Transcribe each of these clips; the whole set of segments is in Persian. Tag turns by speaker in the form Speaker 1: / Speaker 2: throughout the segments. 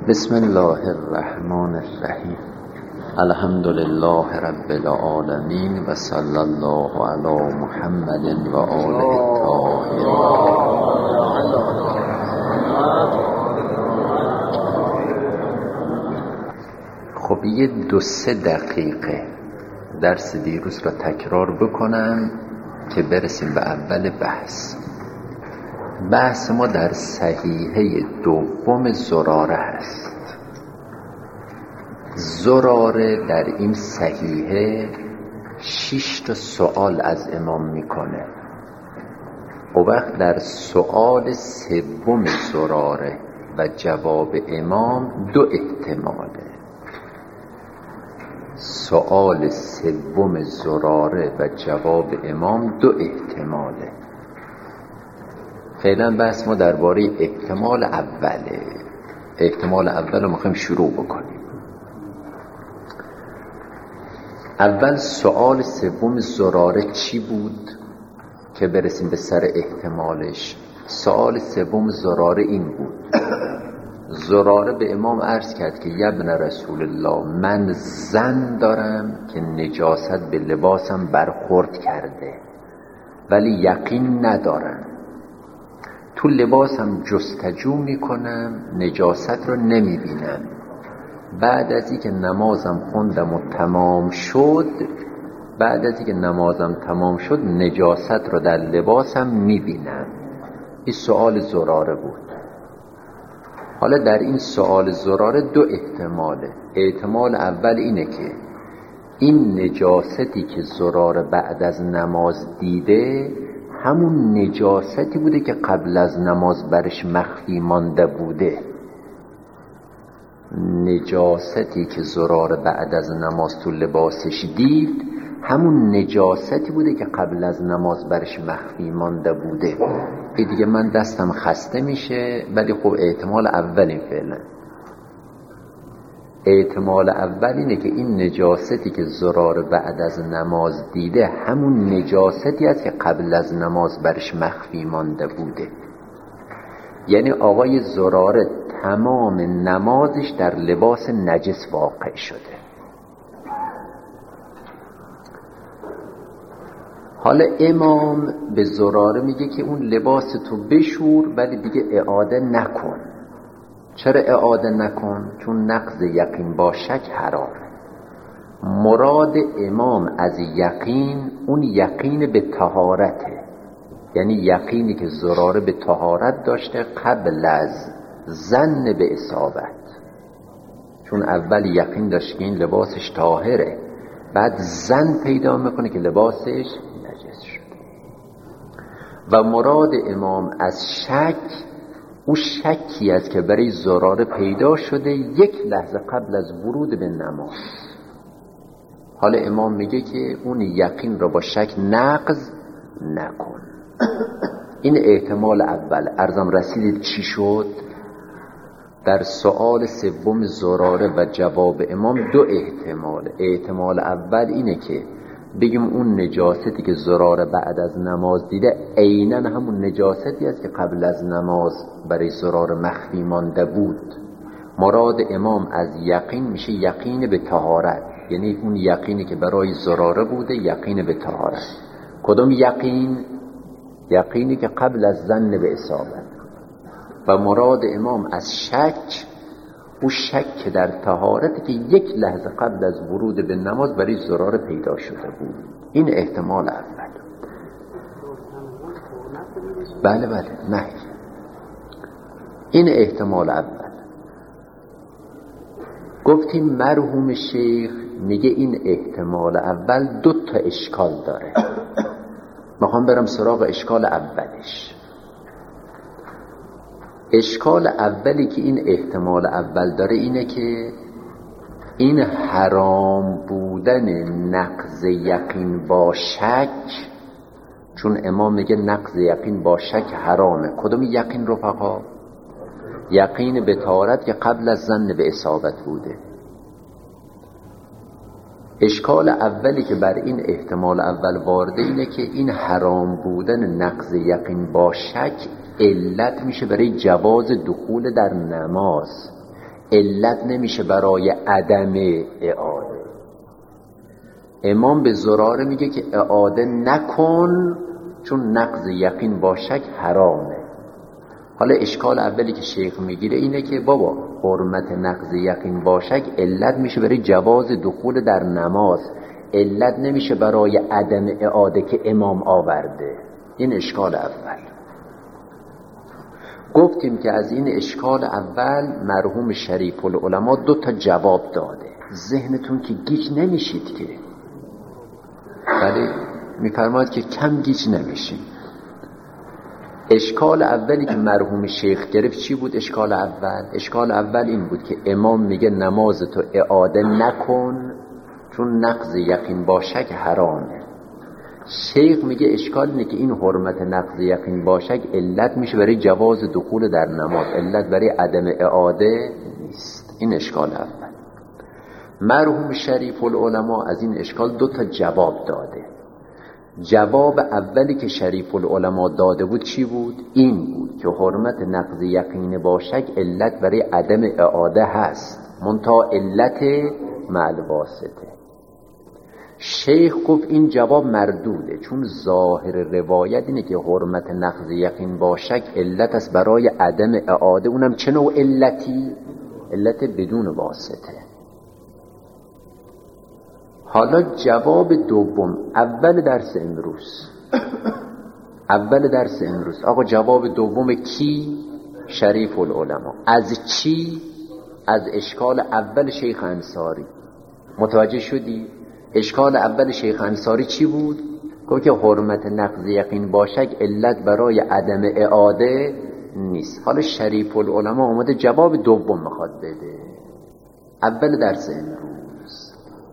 Speaker 1: بسم الله الرحمن الرحیم. الحمد لله رب العالمین و صلی الله علی محمد و آله الطاهرین. خب یه 2-3 دقیقه درس دیروز را تکرار بکنم که برسیم به اول بحث ما در صحیحه دوم زراره هست. زراره در این صحیحه 6 تا سوال از امام میکنه. و وقت در سوال سوم زراره و جواب امام 2 احتماله. سوال سوم زراره و جواب امام 2 احتماله. فعلا بحث ما درباره احتمال اوله. احتمال اول رو میخوایم شروع بکنیم. اول سوال سوم زراره چی بود که برسیم به سر احتمالش؟ سوال سوم زراره این بود: زراره به امام عرض کرد که ابن رسول الله، من زن دارم که نجاست به لباسم برخورد کرده ولی یقین ندارم. تو لباسم جستجو میکنم، نجاست رو نمیبینم. بعد از اینکه نمازم خوندم و تمام شد نجاست رو در لباسم میبینم. این سوال زراره بود. حالا در این سوال زراره 2 احتماله. احتمال اول اینه که این نجاستی که زراره بعد از نماز دیده همون نجاستی بوده که قبل از نماز برش مخفی مانده بوده. نجاستی که زراره بعد از نماز تو لباسش دید همون نجاستی بوده که قبل از نماز برش مخفی مانده بوده. این دیگه من دستم خسته میشه، ولی خب احتمال اول این فعلا. احتمال اول اینه که این نجاستی که زراره بعد از نماز دیده همون نجاستی است که قبل از نماز برش مخفی مانده بوده. یعنی آقای زراره تمام نمازش در لباس نجس واقع شده. حالا امام به زراره میگه که اون لباس تو بشور ولی دیگه اعاده نکن. چرا اعاده نکن؟ چون نقض یقین با شک حرام. مراد امام از یقین اون یقین به طهارته، یعنی یقینی که زراره به طهارت داشته قبل از ظن به اصابت. چون اول یقین داشت که این لباسش طاهره، بعد ظن پیدا میکنه که لباسش نجس شده. و مراد امام از شک اون شکی است که برای زراره پیدا شده 1 لحظه قبل از ورود به نماز. حالا امام میگه که اون یقین را با شک نقض نکن. این احتمال اول. عرضم رسیدید چی شد؟ در سوال سوم زراره و جواب امام 2 احتمال. احتمال اول اینه که بگیم اون نجاستی که زراره بعد از نماز دیده عیناً همون نجاستی است که قبل از نماز برای زراره مخفی مانده بود. مراد امام از یقین میشه یقین به طهارت، یعنی اون یقینی که برای زراره بوده یقین به طهارت. کدوم یقین؟ یقینی که قبل از ظن به اصابت. و مراد امام از شک او شک در طهارتی که 1 لحظه قبل از ورود به نماز برای زراره پیدا شده بود. این احتمال اول. بله نه، این احتمال اول. گفتیم مرحوم شیخ میگه این احتمال اول 2 تا اشکال داره. میخوام برم سراغ اشکال اولش. اشکال اولی که این احتمال اول داره اینه که این حرام بودن نقض یقین با شک، چون امام میگه نقض یقین با شک حرامه. کدوم یقین رفقا؟ یقین به طهارت که قبل از ظن به اصابت بوده. اشکال اولی که بر این احتمال اول وارده اینه که این حرام بودن نقض یقین با شک علت میشه برای جواز دخول در نماز. علت نمیشه برای عدم اعاده. امام به زراره میگه که اعاده نکن چون نقض یقین با شک حرامه. حالا اشکال اولی که شیخ میگیره اینه که بابا حرمت نقض یقین با شک علت میشه برای جواز دخول در نماز، علت نمیشه برای عدم اعاده که امام آورده. این اشکال اول. گفتیم که از این اشکال اول مرحوم شریف العلماء 2 تا جواب داده. ذهنتون که گیج نمیشید که، ولی میفرماید که کم گیج نمیشید. اشکال اولی که مرحوم شیخ گرفت چی بود؟ اشکال اول این بود که امام میگه نمازتو اعاده نکن چون نقض یقین با شک حرامه. شیخ میگه اشکال اینه که این حرمت نقض یقین با شک علت میشه برای جواز دخول در نماز، علت برای عدم اعاده نیست. این اشکال اول. مرحوم شریف العلماء از این اشکال 2 تا جواب داده. جواب اولی که شریف العلماء داده بود چی بود؟ این بود که حرمت نقض یقین با شک علت برای عدم اعاده هست، منتها علت مع الواسطه. شیخ گفت این جواب مردوده، چون ظاهر روایت اینه که حرمت نقض یقین با شک علت است برای عدم اعاده، اونم چه نوع علتی؟ علت بدون واسطه. حالا جواب دوم اول درس امروز آقا جواب دوم کی؟ شریف العلماء. از چی؟ از اشکال اول شیخ انصاری. متوجه شدی؟ اشکال اول شیخ انصاری چی بود؟ گفت که حرمت نقض یقین با شک علت برای عدم اعاده نیست. حالا شریف العلماء اومده جواب دوم میخواد بده. اول درس امروز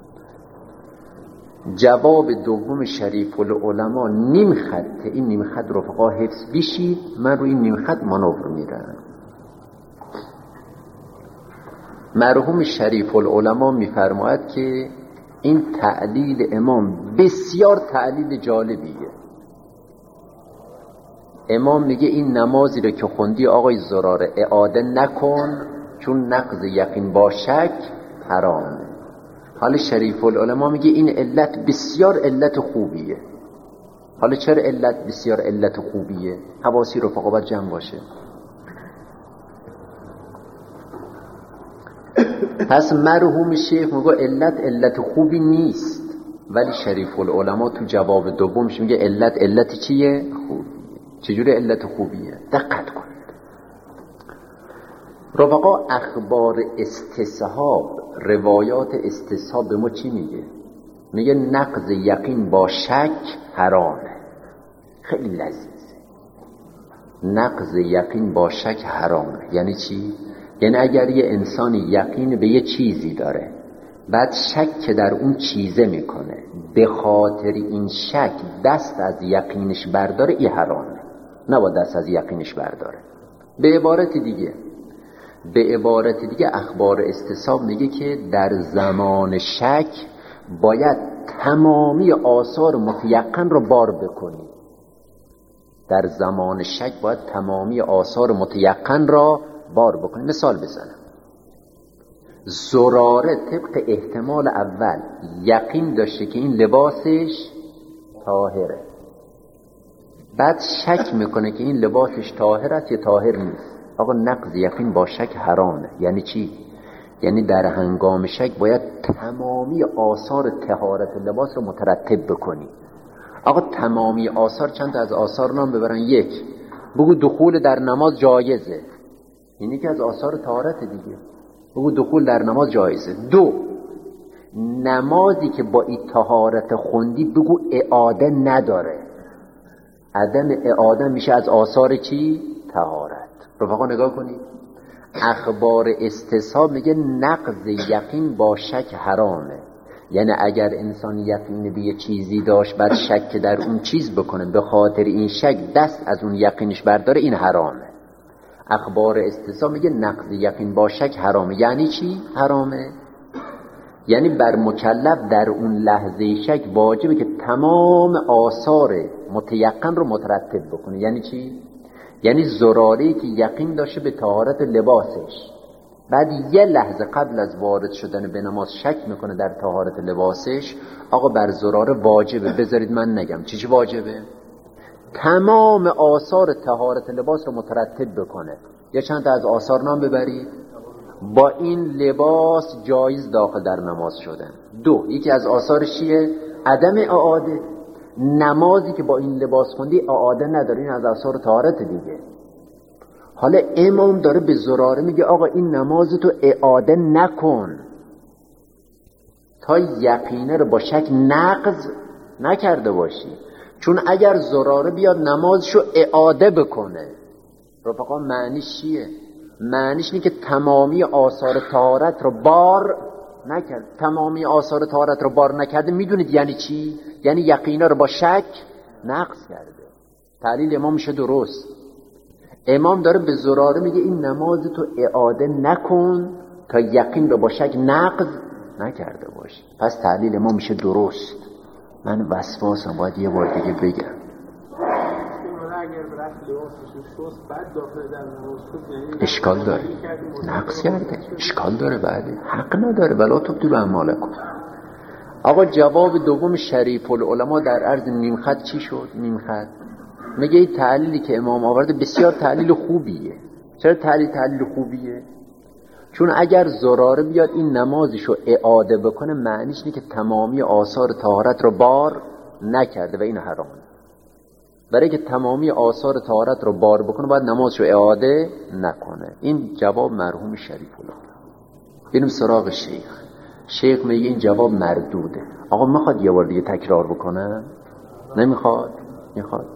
Speaker 1: جواب دوم شریف العلماء نیم خطه. این نیم خط رفقا حفظ بشید، من روی این نیم خط مانور میرم. مرحوم شریف العلماء میفرماید که این تعلیل امام بسیار تعلیل جالبیه. امام میگه این نمازی رو که خوندی آقای زراره اعاده نکن چون نقض یقین با شک حرامه. حالا شریف العلماء میگه این علت بسیار علت خوبیه. حالا چرا علت بسیار علت خوبیه؟ حواسی رفقا باید جمع باشه. پس مرحوم شیخ میگه علت خوبی نیست، ولی شریف العلماء تو جواب دومش میگه علت چیه؟ خوبیه. چجوری علت خوبیه؟ دقت کنید رفقا. اخبار استصحاب، روایات استصحاب به ما چی میگه؟ میگه نقض یقین با شک حرامه. خیلی لذیذه. نقض یقین با شک حرامه یعنی چی؟ یعنی اگر یه انسانی یقین به یه چیزی داره بعد شک در اون چیزه میکنه، به خاطر این شک دست از یقینش برداره، این حرامه. نباید دست از یقینش برداره. به عبارت دیگه اخبار استصحاب میگه که در زمان شک باید تمامی آثار متیقن رو بار بکنی. در زمان شک باید تمامی آثار متیقن را بار بکنی. مثال بزنم. زراره طبق احتمال اول یقین داشته که این لباسش طاهره، بعد شک میکنه که این لباسش طاهر است یا طاهر نیست. آقا نقض یقین با شک حرامه. یعنی چی؟ یعنی در هنگام شک باید تمامی آثار طهارت لباس رو مترتب بکنی. آقا تمامی آثار، چند تا از آثار نام ببرن. 1 بگو دخول در نماز جایزه، اینی که از آثار طهارت دیگه. بگو دخول در نماز جایزه. 2 نمازی که با این طهارت خوندی بگو اعاده نداره. عدم اعاده میشه از آثار چی؟ طهارت. رفقا نگاه کنید. اخبار استصحاب میگه نقض یقین با شک حرامه. یعنی اگر انسان یقین به یه چیزی داشت بعد شک در اون چیز بکنه، به خاطر این شک دست از اون یقینش برداره، این حرامه. اخبار استصحاب میگه نقض یقین با شک حرامه. یعنی چی حرامه؟ یعنی بر مکلف در اون لحظه شک واجبه که تمام آثار متیقن رو مترتب بکنه. یعنی چی؟ یعنی زراره‌ای که یقین داشته به طهارت لباسش، بعد یه لحظه قبل از وارد شدن به نماز شک میکنه در طهارت لباسش، آقا بر زراره واجبه، بذارید من نگم چی واجبه، تمام آثار طهارت لباس رو مترتب بکنه. یا چند تا از آثار نام ببرید با این لباس جایز داخل در نماز شدن. دو، یکی از آثارش چیه؟ عدم اعاده. نمازی که با این لباس خوندی اعاده نداره، این از آثار طهارت دیگه. حالا امام داره به زراره میگه آقا این نماز تو اعاده نکن تا یقینه رو با شک نقض نکرده باشی، چون اگر زراره بیاد نمازشو اعاده بکنه، رفقا معنیش چیه؟ معنیش اینه که تمامی آثار طهارت رو بار نکرد. تمامی آثار طهارت رو بار نکرده میدونید یعنی چی؟ یعنی یقینه رو با شک نقض کرده. تعلیل امام میشه درست. امام داره به زراره میگه این نماز تو اعاده نکن تا یقین رو با شک نقض نکرده باشی. پس تعلیل امام میشه درست. من وسواسم، باید یه بار دیگه بگم. اشکال داره، نقض کرده، اشکال داره، بعد حق نداره، ولا تبدو به اعمالکم. آقا جواب دوم شریف العلماء در عرض نیم خط چی شد؟ نیم خط میگه این تعلیلی که امام آورده بسیار تعلیل خوبیه. چرا تعلیل خوبیه؟ چون اگر زراره بیاد این نمازشو اعاده بکنه معنیش اینه که تمامی آثار طهارت رو بار نکرده و این حرامه. برای که تمامی آثار طهارت رو بار بکنه باید نمازشو اعاده نکنه. این جواب مرحوم شریف العلماء. بریم سراغ شیخ میگه این جواب مردوده. آقا میخواد یه بار دیگه تکرار بکنه؟ نمیخواد؟ میخواد.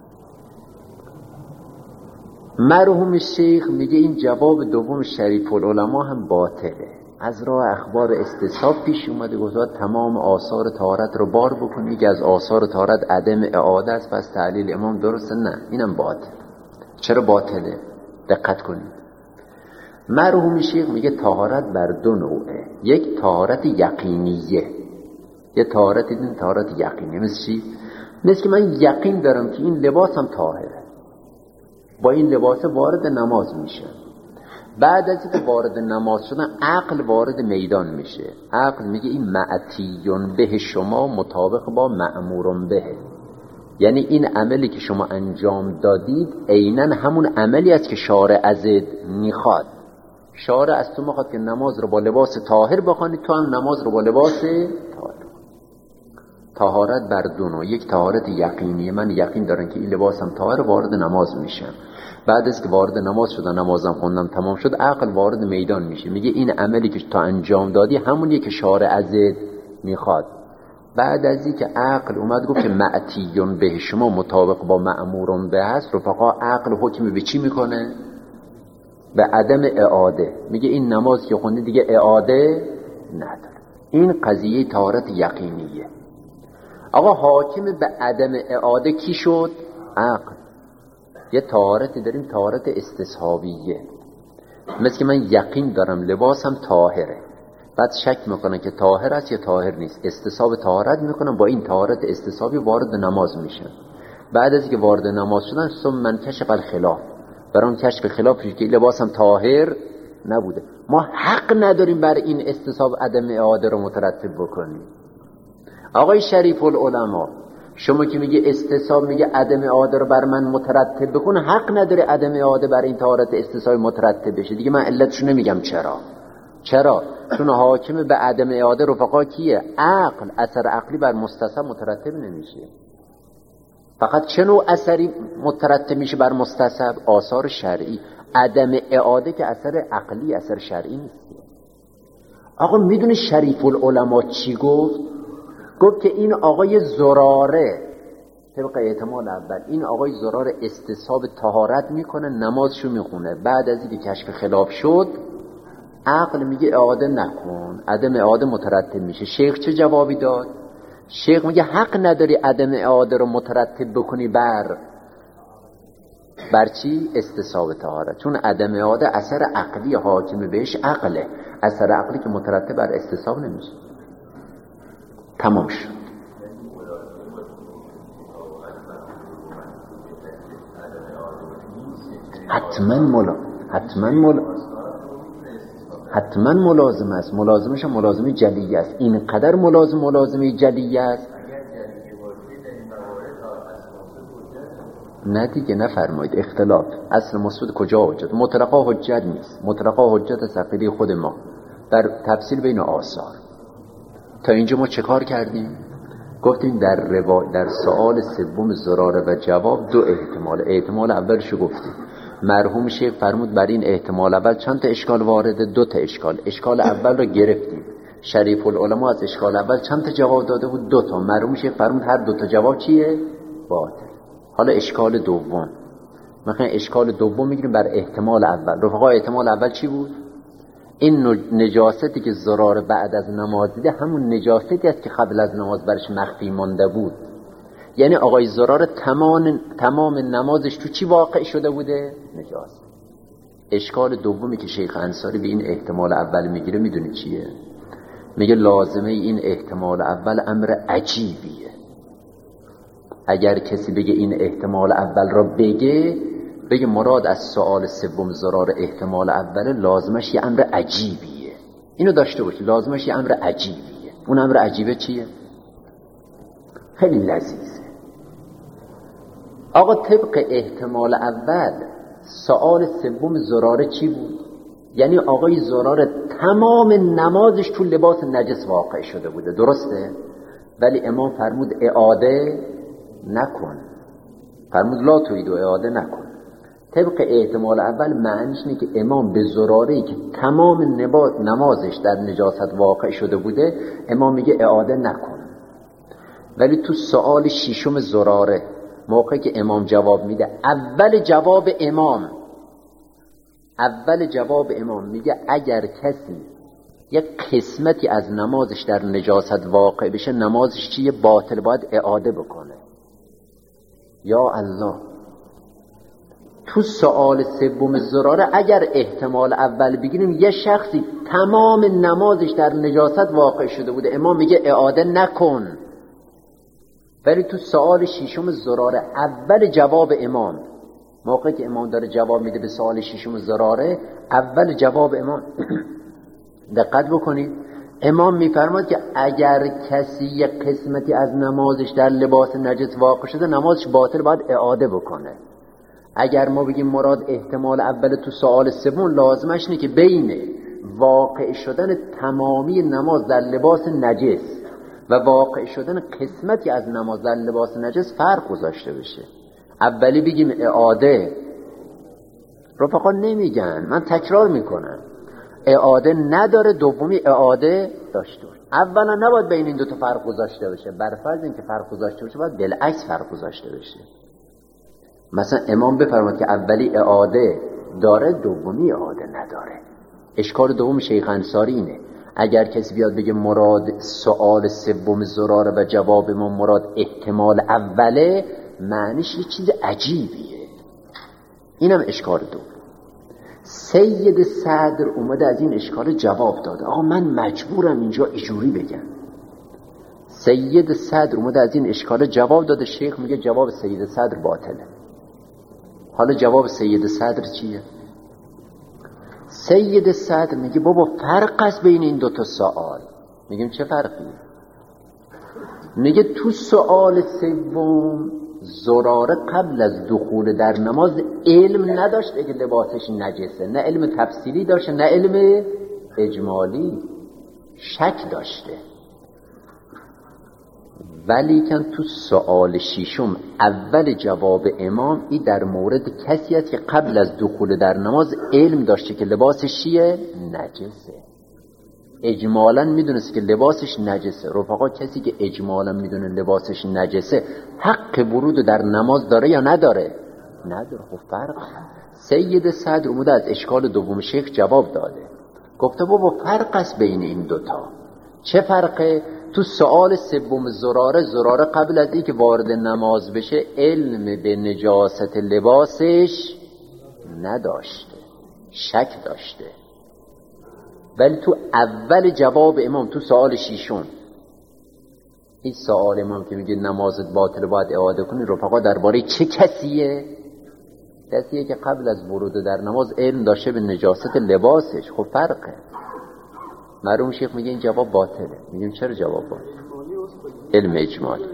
Speaker 1: مرحوم شیخ میگه این جواب دوم شریف العلماء هم باطله. از راه اخبار استصحاب پیش اومده گفت تمام آثار طهارت رو بار بکنی که از آثار طهارت عدم اعاده است، پس تعلیل امام درسته؟ نه، اینم باطل. چرا باطله؟ دقت کنید. مرحوم شیخ میگه طهارت بر دو نوعه. یک طهارت یقینیه، یه طهارت این طهارت یقینیه. مثل چی؟ مثل که من یقین دارم که این لباسم طاهره، با این لباس وارد نماز میشه. بعد از اینکه وارد نماز شدن عقل وارد میدان میشه. عقل میگه این معتیون به شما مطابق با مأمورون به، یعنی این عملی که شما انجام دادید عیناً همون عملی است که شارع ازت میخواد. شارع از تو میخواد که نماز رو با لباس طاهر بخوانی، تو هم نماز رو با لباس طاهر. طهارت بر دو نوع. یک طهارت یقینیه، من یقین دارم که این لباسم طاهر، وارد نماز میشم. بعد از که وارد نماز شدم، نمازم خوندم تمام شد، عقل وارد میدان میشه، میگه این عملی که تا انجام دادی همونیه که شارع ازت میخواد. بعد از این که عقل اومد گفت که معتیون به شما مطابق با مأمورون به هست، رفقا عقل حکم به چی میکنه؟ به عدم اعاده. میگه این نماز که خوندی دیگه اعاده نداره. این قضیه طهارت یقینیه. آقا حاکم به عدم اعاده کی شد؟ عقل. یه طهارتی داریم، طهارت استصحابیه. مثل که من یقین دارم لباسم طاهره، بعد شک میکنم که طاهر است یا طاهر نیست، استصحاب طهارت میکنم، با این طهارت استصحابی وارد نماز میشم. بعد از که وارد نماز شدن ثم من کشف الخلاف، برام کشف خلاف که لباسم طاهر نبوده. ما حق نداریم بر این استصحاب عدم اعاده رو مترتب بکنیم. آقای شریف العلماء شما که میگه استصحاب میگه عدم اعاده رو بر من مترتب بکنه، حق نداره عدم اعاده بر این طهارت استصحاب مترتب بشه. دیگه من علتشو نمیگم چرا؟ چون حاکم به عدم اعاده رفقا کیه؟ عقل. اثر عقلی بر مستصحب مترتب نمیشه. فقط چه نوع اثری مترتب میشه بر مستصحب؟ آثار شرعی. عدم اعاده که اثر عقلی، اثر شرعی نیست. آقا میدونی شریف العلماء چی گفت؟ گفت که این آقای زراره، طبق احتمال اول این آقای زراره استصحاب طهارت میکنه، نمازشو میخونه. بعد از اینکه کشف خلاف شد عقل میگه اعاده نکن، عدم اعاده مترتب میشه. شیخ چه جوابی داد؟ شیخ میگه حق نداری عدم اعاده رو مترتب بکنی بر چی؟ استصحاب طهارت. چون عدم اعاده اثر عقلی حاکم بهش عقله، اثر عقلی که مترتب بر استصحاب نمیشه. تمام شد. حتما مولا حتما ملازم است، ملازمش ملازمه جلیه است. اینقدر ملازمه جلیه است. نه دیگه نفرمایید اختلاف. اصل مثبت کجا حجت؟ مطلقا حجت نیست. مطلقا حجت از عقیده خود ما در تفصیل بین آثار. تا اینجا ما چه کار کردیم؟ گفتیم در سوال سوم زراره و جواب دو احتمال اولشو گفتیم. مرحوم شیخ فرمود بر این احتمال اول چند تا اشکال وارده؟ دو تا اشکال اول رو گرفتیم. شریف العلماء از اشکال اول چند تا جواب داده بود؟ دو تا. مرحوم شیخ فرمود هر دو تا جواب چیه؟ باطل. حالا اشکال دوم، مثلا اشکال دوم میگیریم بر احتمال اول. رفقا احتمال اول چی بود؟ این نجاستی که زراره بعد از نماز دیده همون نجاستی است که قبل از نماز برش مخفی مانده بود. یعنی آقای زراره تمام نمازش تو چی واقع شده بوده؟ نجاست. اشکال دومی که شیخ انصاری به این احتمال اول میگیره میدونی چیه؟ میگه لازمه این احتمال اول امر عجیبیه. اگر کسی بگه این احتمال اول را بگه مراد از سوال سوم زرار احتمال اول، لازمش یه امر عجیبیه. اینو داشته باشی، لازمش یه امر عجیبیه. اون امر عجیبه چیه؟ خیلی لذیذه. آقا طبق احتمال اول سوال سوم زراره چی بود؟ یعنی آقای زراره تمام نمازش تو لباس نجس واقع شده بوده، درسته؟ ولی امام فرمود اعاده نکن. فرمود لا تویدو، اعاده نکن. طبق احتمال اول معنیش اینه که امام به زراره‌ای که تمام نمازش در نجاست واقع شده بوده امام میگه اعاده نکن. ولی تو سوال ششم زراره موقعی که امام جواب میده، اول جواب امام میگه اگر کسی یک قسمتی از نمازش در نجاست واقع بشه نمازش چیه؟ باطل، باید اعاده بکنه. یا الله، تو سوال سوم زراره اگر احتمال اول بگیریم یه شخصی تمام نمازش در نجاست واقع شده بوده امام میگه اعاده نکن. ولی تو سوال ششم زراره اول جواب امام، موقعی که امام داره جواب میده به سوال ششم زراره، اول جواب امام دقت بکنید، امام میفرماد که اگر کسی یک قسمتی از نمازش در لباس نجس واقع شده نمازش باطل، باید اعاده بکنه. اگر ما بگیم مراد احتمال اول تو سوال سوم، لازمش اینه که بین واقع شدن تمامی نماز در لباس نجس و واقع شدن قسمتی از نماز در لباس نجس فرق گذاشته بشه. اولی بگیم اعاده، رفقا نمیگن، من تکرار میکنم، اعاده نداره. دومی اعاده داشته باشه. اولا نباید بین این دو تا فرق گذاشته بشه. بر فرض اینکه فرق گذاشته باشه باید بالعکس فرق گذاشته بشه. مثلا امام بفرماد که اولی اعاده داره، دومی اعاده نداره. اشکال دوم شیخ انصاری اینه، اگر کسی بیاد بگه مراد سوال سوم زراره و جواب ما مراد احتمال اوله، معنیش یه چیز عجیبیه. اینم اشکال دوم. سید صدر اومده از این اشکال جواب داده. آقا من مجبورم اینجا اجوری بگم. سید صدر اومده از این اشکال جواب داده. شیخ میگه جواب سید صدر باطله. حالا جواب سید صدر چیه؟ سید صدر میگه بابا فرق است بین این دوتا سوال. میگیم چه فرقی؟ میگه تو سوال سوم زراره قبل از دخول در نماز علم نداشته که لباسش نجسه، نه علم تفصیلی داشته نه علم اجمالی، شک داشته. ولی کن تو سوال ششم اول جواب امام این در مورد کسی است که قبل از دخول در نماز علم داشته که لباسش چیه؟ نجسه. اجمالا میدونست که لباسش نجسه. رفقا کسی که اجمالا میدونه لباسش نجسه حق ورود در نماز داره یا نداره؟ نداره. خب فرق. سید صدر اومده از اشکال دوم شیخ جواب داده، گفته بابا فرق است بین این دوتا. چه فرقه؟ تو سوال سوم زراره قبل از اینکه وارد نماز بشه علم به نجاست لباسش نداشته، شک داشته. ولی تو اول جواب امام تو سوال ششم، این سوال امام که میگه نمازت باطل باید اعاده کنی، رفقا درباره چه کسیه؟ کسیه که قبل از ورود در نماز علم داشته به نجاست لباسش. خب فرقه. مرحوم شیخ میگه این جواب باطله. میگیم چرا جواب باطله؟ علم اجمالی.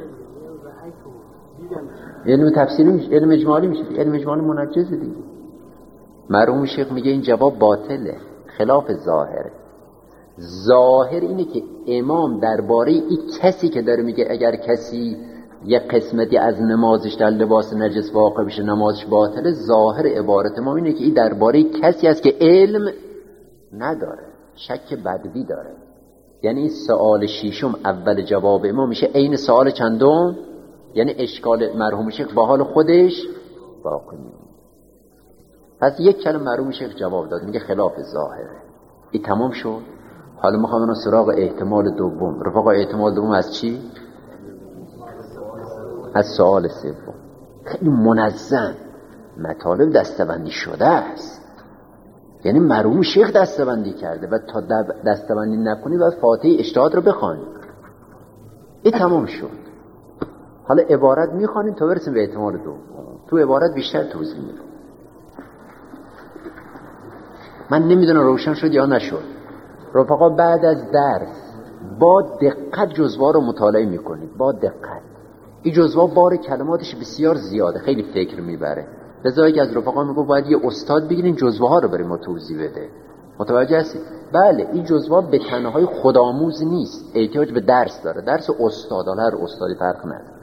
Speaker 1: علم تفسیری میشه، علم اجمالی میشه، علم اجمالی منجزه دیگه. مرحوم شیخ میگه این جواب باطله، خلاف ظاهره. ظاهر اینه که امام درباره این کسی که داره میگه اگر کسی یک قسمتی از نمازش در لباس نجس واقع بشه نمازش باطله، ظاهر عبارت ما اینه که این درباره کسی است که علم نداره، شک بدوی داره. یعنی این سوال شیشم اول جواب امام میشه عین سوال چندم، یعنی اشکال مرحوم شیخ با حال خودش باقی میمونه. پس یک کلمه مرحوم شیخ جواب داد، میگه خلاف ظاهره. این تمام شد. حالا میخوام برم سراغ احتمال دوم. رفقا احتمال دوم از چی؟ از سوال سوم. خیلی منظم مطالب دستبندی شده است. یعنی مرحوم شیخ دستبندی کرده و تا دستبندی نکنی باید فاتحه اجتهاد رو بخوانی. این تمام شد. حالا عبارت میخوانیم تا برسیم به احتمال دوم. تو عبارت بیشتر توضیح میدم. من نمیدونم روشن شد یا نشد. رفقا بعد از درس با دقت جزوه رو مطالعه میکنید، با دقت. این جزوه بار کلماتش بسیار زیاده، خیلی فکر میبره. لذا که از رفقا میگه باید یه استاد بگیرین جزوه ها رو بریم توضیح بده. متوجه هستید؟ بله این جزوه به تنهایی خودآموز نیست، احتیاج به درس داره، درس استاد. هر استادی فرق نداره.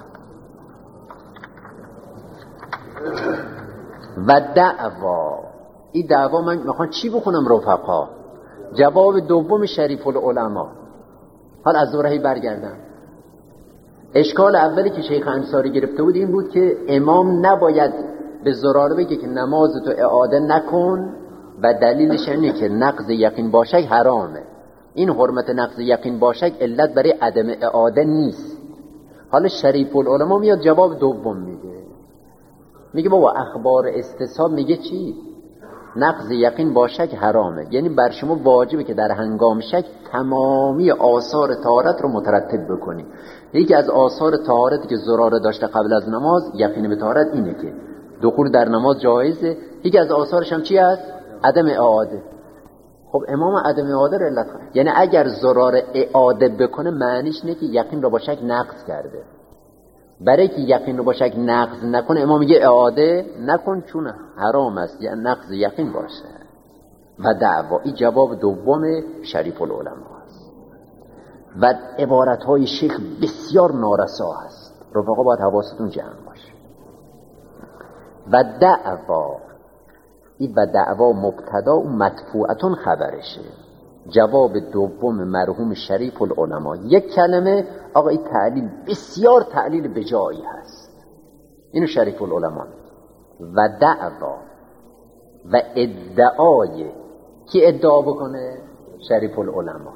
Speaker 1: و دعوا، این دعوا من میخوام چی بخونم رفقا؟ جواب دوم شریف العلماء. حالا از ظهرهی برگردم. اشکال اولی که شیخ انصاری گرفته بود این بود که امام نباید به زراره بگه که نمازتو اعاده نکن و دلیلش اینه که نقض یقین باشک حرامه. این حرمت نقض یقین باشک علت برای عدم اعاده نیست. حالا شریف العلماء میاد جواب دوم میگه بابا اخبار استصحاب میگه چی؟ نقض یقین با شک حرامه. یعنی بر شما واجبه که در هنگام شک تمامی آثار طهارت رو مترتب بکنی. یکی از آثار طهارتی که زراره داشته قبل از نماز یقین به طهارت اینه که دخول در نماز جایزه. یکی از آثارش هم چی است؟ عدم اعاده. خب امام عدم اعاده رو علت کنه. یعنی اگر زراره اعاده بکنه معنیش نه که یقین رو با شک نقض کرده. برای که یقین رو با شک نقض نکنه امام میگه اعاده نکن چون حرام است، یعنی نقض یقین باشه. و دعوا، این جواب دوم شریف العلماء است. و عبارتهای شیخ بسیار نارسا است. رفقا باید حواستون جمع باشه. و دعوا، این و دعوا مبتدا و مدفوعتون خبرشه. جواب دوم مرحوم شریف العلماء. یک کلمه آقا این تعلیل بسیار تعلیل بجایی هست. اینو شریف العلماء. و دعوا و ادعای، کی ادعا بکنه؟ شریف العلماء.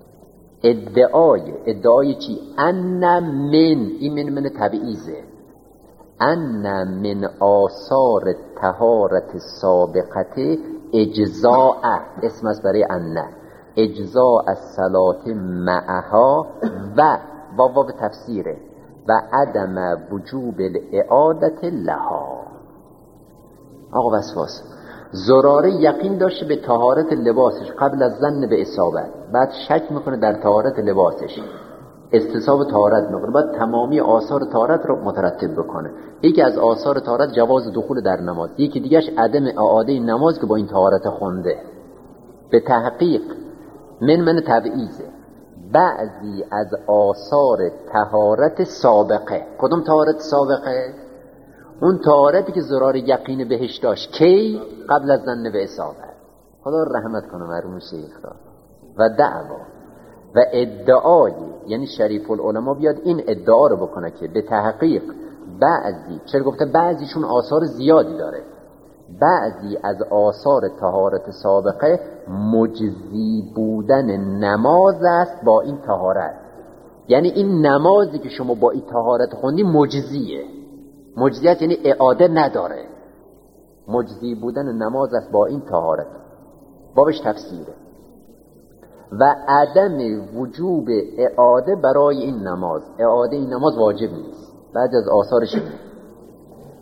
Speaker 1: ادعای چی؟ ان من، این من تبعیضه. ان من آثار طهارت سابقته اجزاء، اسم است برای ان، اجزاء الصلاة معها و واو تفسیره و عدم وجوب الاعادت لها. آقا وسواس، زراره یقین داشته به طهارت لباسش قبل از ظن به اصابت، بعد شک میکنه در طهارت لباسش، استصحاب طهارت میکنه، بعد تمامی آثار طهارت رو مترتب بکنه. یکی از آثار طهارت جواز دخول در نماز، یکی دیگهش عدم اعاده نماز که با این طهارت خونده. به تحقیق من تبعیضه. بعضی از آثار طهارت سابقه. کدوم طهارت سابقه؟ اون طهارتی که زرار یقین بهش داشت کی؟ قبل از ظن به اصابت. خدا رحمت کنه مرحوم شیخ را. و دعوا و ادعای، یعنی شریف العلماء بیاد این ادعا رو بکنه که به تحقیق بعضی، چرا گفته بعضیشون آثار زیادی داره، بعضی از آثار طهارت سابقه مجزی بودن نماز است با این طهارت. یعنی این نمازی که شما با این طهارت خوندی مجزیه. مجزیت یعنی اعاده نداره. مجزی بودن نماز است با این طهارت. بابش تفسیره. و عدم وجوب اعاده برای این نماز. اعاده این نماز واجب نیست. بعد از آثارش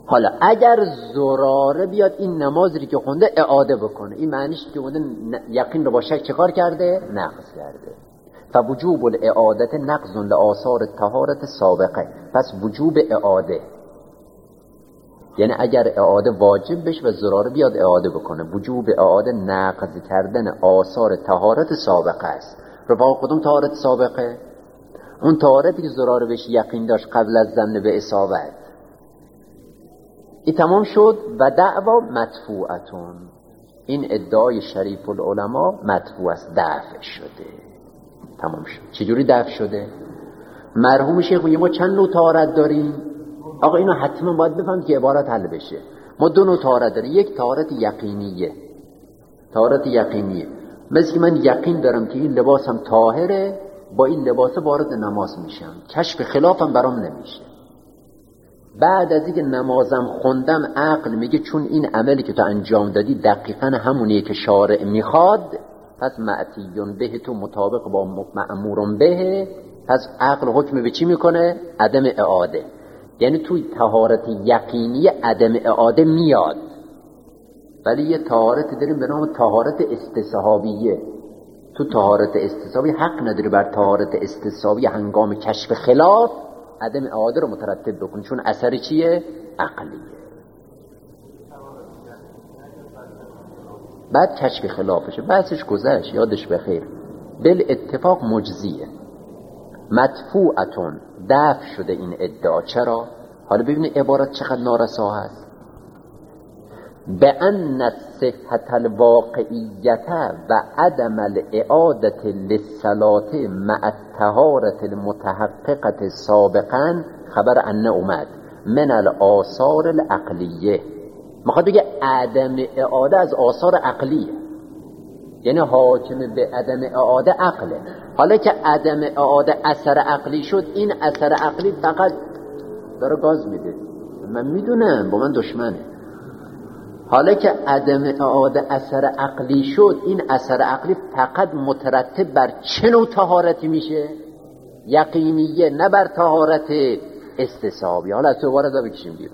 Speaker 1: حالا اگر زراره بیاد این نمازی که خونده اعاده بکنه، این معنیش که اون یقین رو با شک چه کار کرده؟ نقض کرده. فوجوب الاعادت نقض لآثار طهارت سابقه. پس وجوب اعاده، یعنی اگر اعاده واجب بشه و زراره بیاد اعاده بکنه، وجوب اعاده نقض کردن آثار طهارت سابقه است. رفاق کدوم طهارت سابقه؟ اون طهارتی که زراره بهش یقین داشت قبل از ظن به اصابت. این تمام شد. و دعوا مدفوعتون، این ادعای شریف العلماء مدفوع است، دفع شده، تمام شد. چجوری دفع شده؟ مرحوم شیخ میگه ما چند نوع طهارت داریم. آقا اینو حتما باید بفهمید که عبارت حل بشه. ما دو نوع طهارت داریم. یک طهارت یقینیه، طهارت یقینیه، مثل که من یقین دارم که این لباسم طاهره، با این لباس وارد نماز میشم، کشف خلافم برام نمیشه. بعد از اینکه نمازم خوندم عقل میگه چون این عملی که تو انجام دادی دقیقاً همونیه که شارع میخواد، پس معتیون به تو مطابق با مأمورون به، پس عقل حکم به چی میکنه؟ عدم اعاده. یعنی توی طهارت یقینی عدم اعاده میاد، ولی یه طهارت داریم به نام طهارت استصحابیه. تو طهارت استصحابی حق نداری بر طهارت استصحابی هنگام کشف خلاف عدم اعاده رو مترتب بکن، چون اثر چیه؟ عقلیه. بعد کشف خلافشه، بحثش گذشت، یادش بخیر. بل اتفاق مجزیه. مدفوعتون، دفع شده این ادعا. چرا؟ حالا ببینید عبارت چقدر نارسا هست. به ان الصحة الواقعیت و عدم الاعادة للصلاة مع الطهارة المتحققة سابقا خبر ان اومد من الآثار العقلیه. میخواد بگه عدم اعاده از آثار عقلیه، یعنی حاکم به عدم اعاده عقله. حالا که عدم اعاده اثر عقلی شد، این اثر عقلی فقط داره گاز میده. من میدونم با من دشمنه. حالا که عدم اعاده اثر عقلی شد، این اثر عقلی فقط مترتب بر چه نوع طهارتی میشه؟ یقینیه، نه بر طهارت استصحابی. حالا از تو وارد بکشیم بیرون.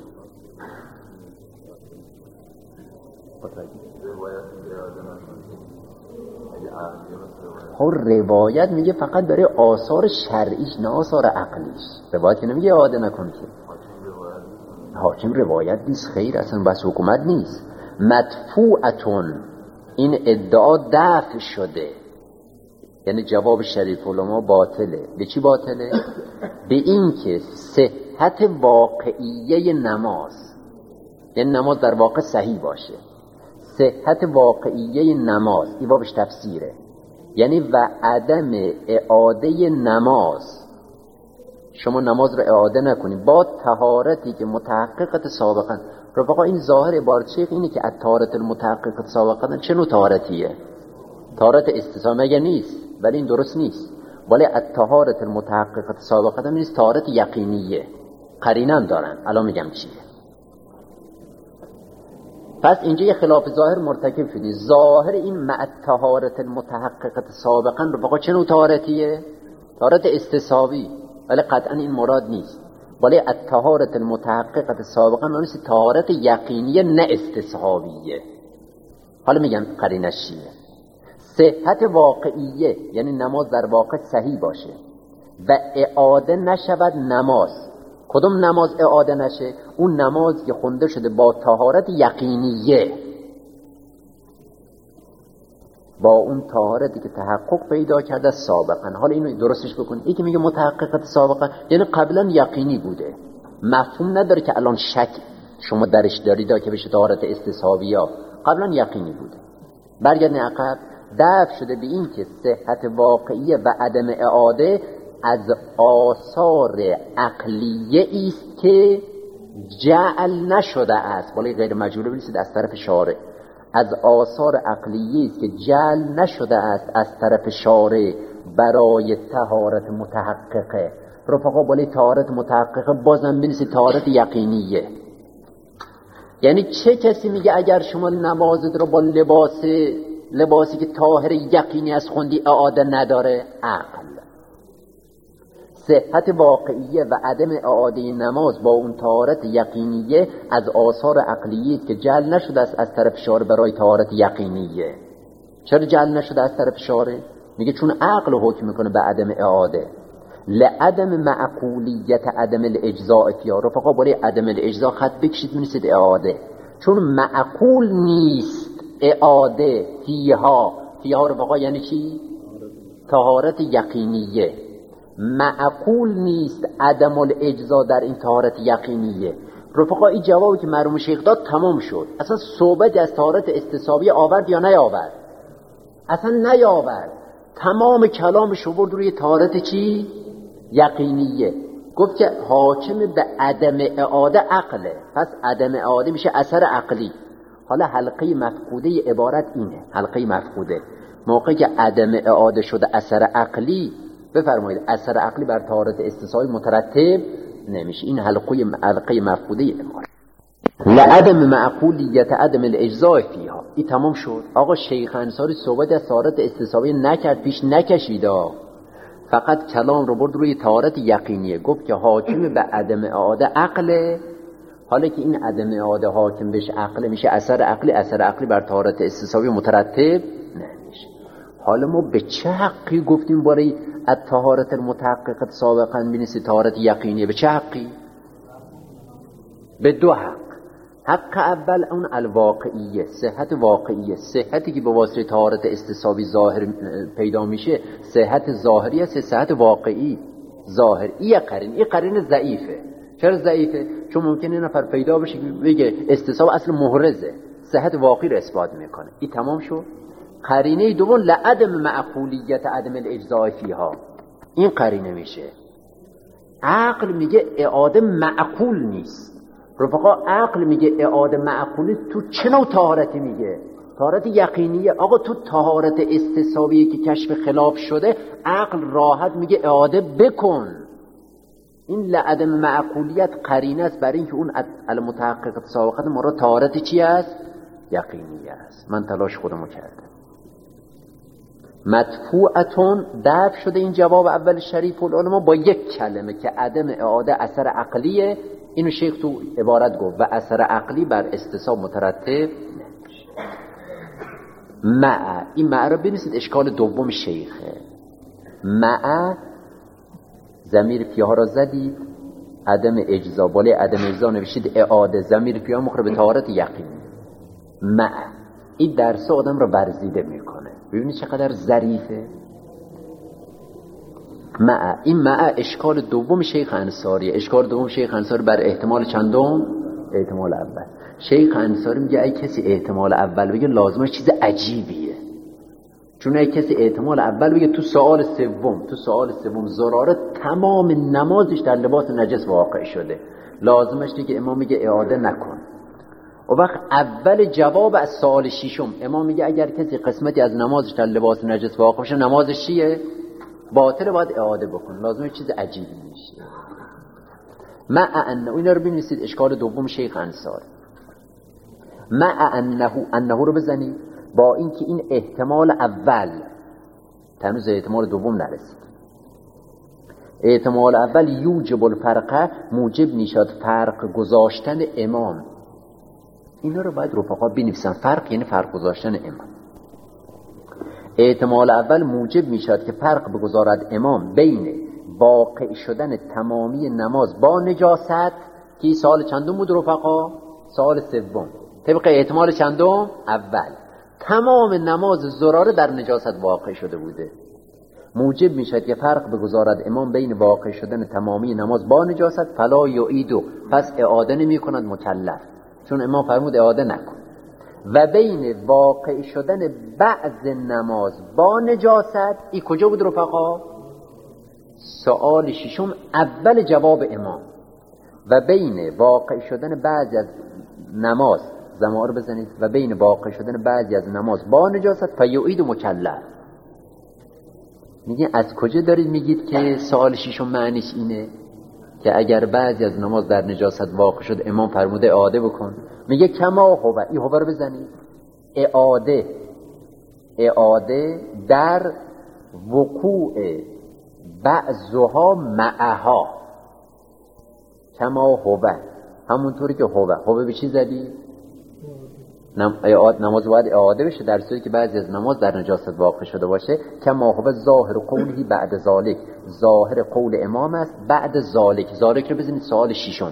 Speaker 1: خب روایت میگه فقط برای آثار شرعیش، نه آثار عقلیش. روایت که نمیگه اعاده نکن که. حاکم روایت نیست، خیر، اصلا بس حکومت نیست. مدفوعتون، این ادعا دفع شده، یعنی جواب شریف علما باطله. به چی باطله؟ به این که صحت واقعیه نماز، یعنی نماز در واقع صحیح باشه. صحت واقعیه نماز، این بابش تفسیره، یعنی و عدم اعاده نماز. شما نماز رو اعاده نکنید با طهارتی که متحققت سابقا. رفقا این ظاهر عبارت شیخ اینه که الطهارت المتحققت سابقا چه نوع طهارتیه؟ طهارت استصحابی مگه نیست؟ ولی این درست نیست. ولی الطهارت المتحققت سابقا نیست، طهارت یقینیه. قرینم دارن، الان میگم چیه. پس اینجا یه خلاف ظاهر مرتکب شدی. ظاهر این مع الطهارت المتحققت سابقا رفقا چه نوع طهارتیه؟ طهارت استصحابی، ولی قطعا این مراد نیست. ولی الطهارت المتحققت سابقا نیست، طهارت یقینیه نه استصحابیه. حالا میگم قرینش چیه؟ صحت واقعیه، یعنی نماز در واقع صحیح باشه و اعاده نشود نماز. کدوم نماز اعاده نشه؟ اون نماز که خونده شده با طهارت یقینیه، با اون طهارتی که تحقق پیدا کرده سابقا. حالا اینو درستش بکن. این که میگه متحققت سابقا یعنی قبلا یقینی بوده، مفهوم نداره که الان شک شما درش دارید که بشه طهارت استصحابی ها. قبلا یقینی بوده. برگردن عقب. دفع شده به این که صحت واقعیه و عدم اعاده از آثار عقلیه است که جعل نشده است، ولی غیر مجعوله بلیسید از طرف شارع. از آثار عقلیه است که جعل نشده است از طرف شارع برای طهارت متحققه. رفقا ولی طهارت متحققه بازم بلیسید طهارت یقینیه. یعنی چه کسی میگه اگر شما نمازت رو با لباسی که طاهر یقینی از خوندی اعاده نداره؟ عقل. صحت واقعیه و عدم اعاده نماز با اون طهارت یقینیه از آثار عقلیه که جعل نشده است از طرف شارع برای طهارت یقینیه. چرا جعل نشده از طرف شارع؟ میگه چون عقل حکم میکنه به عدم اعاده. لعدم معقولیت عدم الاجزاء فیها. رفقا برای عدم الاجزاء خط بکشید می‌نویسید اعاده، چون معقول نیست اعاده فیها. فیها رفقا یعنی چی؟ طهارت یقینیه. معقول نیست عدم الاجزاء در این طهارت یقینیه. رفقا این جوابی که مرحوم شیخ داد تمام شد. اصلا صحبت از طهارت استصحابی آورد یا نیاورد؟ اصلا نیاورد. تمام کلامش رو برد روی طهارت چی؟ یقینیه. گفت که حاکم به عدم اعاده عقله، پس عدم اعاده میشه اثر عقلی. حالا حلقه مفقوده عبارت اینه، حلقه مفقوده موقعی که عدم اعاده شده اثر عقلی، بفرمایید اثر عقلی بر طهارت استصحابی مترتب نمیشه. این حلقه مفقوده عبارت. لعدم معقولیت عدم الاجزاء فیها. این تمام شد. آقا شیخ انصاری صحبت از طهارت استصحابی نکرد، پیش نکشید، فقط کلام رو برد روی طهارت یقینیه. گفت که حاکم به عدم اعاده عقله. حالا که این عدم اعاده حاکم بهش عقله میشه اثر عقلی، اثر عقلی بر طهارت استصحابی مترتب نمیشه. حالا ما به چه حقی گفتیم برای الطهارت المتحققه سابقا بنویسی طهارت یقینیه؟ به چه حقی؟ به دو حق. حق اول اون الواقعیه، صحت واقعیه، صحتی که به واسطه طهارت استصحابی ظاهر پیدا میشه، صحت ظاهری است، صحت واقعی ظاهر. این قرین ضعیفه. چرا ضعیفه؟ چون ممکنه نفر پیدا بشه بگه استصحاب اصل محرزه، صحت واقعی رو اثبات میکنه. این تمام شد. قرینه دوم لعدم معقولیت عدم الاجزاء فیها. این قرینه میشه. عقل میگه اعاده معقول نیست. رفقا عقل میگه اعاده معقولی، تو چه نوع طهارتی میگه؟ طهارت یقینیه. آقا تو طهارت استصحابی که کشف خلاف شده، عقل راحت میگه اعاده بکن. این لعدم معقولیت قرینه است برای اینکه اون المتحققه سابقا ما را طهارت چی است؟ یقینیه است. من تلاش خودمو کردم. مدفوعتون دفع شده این جواب اول شریف العلماء با یک کلمه که عدم اعاده اثر عقلیه. اینو شیخ تو عبارت گفت و اثر عقلی بر استصحاب مترتب نمیشه. مع این مع رو بنویسید، اشکال دوم شیخه. مع ضمیر فیها را زدید، عدم اجزا بالای عدم اجزا نوشید اعاده، ضمیر فیها مخرب به طهارت یقینی. مع این درس آدم را برزیده میکنه. ببینید چقدر ظریفه. مع این مع اشکال دوم شیخ انصاری. اشکال دوم شیخ انصاری بر احتمال چندم؟ احتمال اول. شیخ انصاری میگه ای کسی احتمال اول بگه لازمه چیز عجیبیه. چون ای کسی احتمال اول بگه تو سوال سوم زراره تمام نمازش در لباس نجس واقع شده، لازمش دیگه امام میگه اعاده نکن. و وقت اول جواب از سوال ششم امام میگه اگر کسی قسمتی از نمازش در لباس نجس واقع بشه نمازش چیه؟ باطله، باید اعاده بکن. لازمه چیز عجیبی میشه. مع انه، اینا رو بنویسید، اشکال دوم شیخ انصاری. مع انه رو بزنید با اینکه این احتمال اول تنوز احتمال دوم نرسید. احتمال اول یوجب الفرقه، موجب میشد فرق گذاشتن امام. اینا رو باید رفقا بنویسن. فرق یعنی فرق گذاشتن امام. احتمال اول موجب میشد که فرق بگذارد امام بین واقع شدن تمامی نماز با نجاست، که سال چندم بود رفقا؟ سال سوم. طبق احتمال چندم؟ اول. تمام نماز زراره در نجاست واقع شده بوده. موجب میشد که فرق بگذارد امام بین واقع شدن تمامی نماز با نجاست، فلا یعیدو، پس اعاده نمی کند مکلف، چون امام فرمود اعاده نکن. و بین واقع شدن بعض نماز با نجاست، این کجا بود رفقا؟ سوال ششم اول جواب امام. و بین واقع شدن بعضی از نماز، زمار بزنید، و بین واقع شدن بعضی از نماز با نجاست فیعید مکلف. میگه از کجا دارید میگید که سوال ششم معنیش اینه که اگر بعضی از نماز در نجاست واقع شد امام فرموده اعاده بکن؟ میگه کما هو، این هو رو بزنید، اعاده در وقوع بعضها معها کما هو، همونطوری که هو به چی زدی؟ نماز باید اعاده بشه در صورتی که بعضی از نماز در نجاست واقع شده باشه. کما هو ظاهر قوله بعد ذالک، ظاهر قول امام است بعد ذالک. ذالک رو بزنید سوال ششم.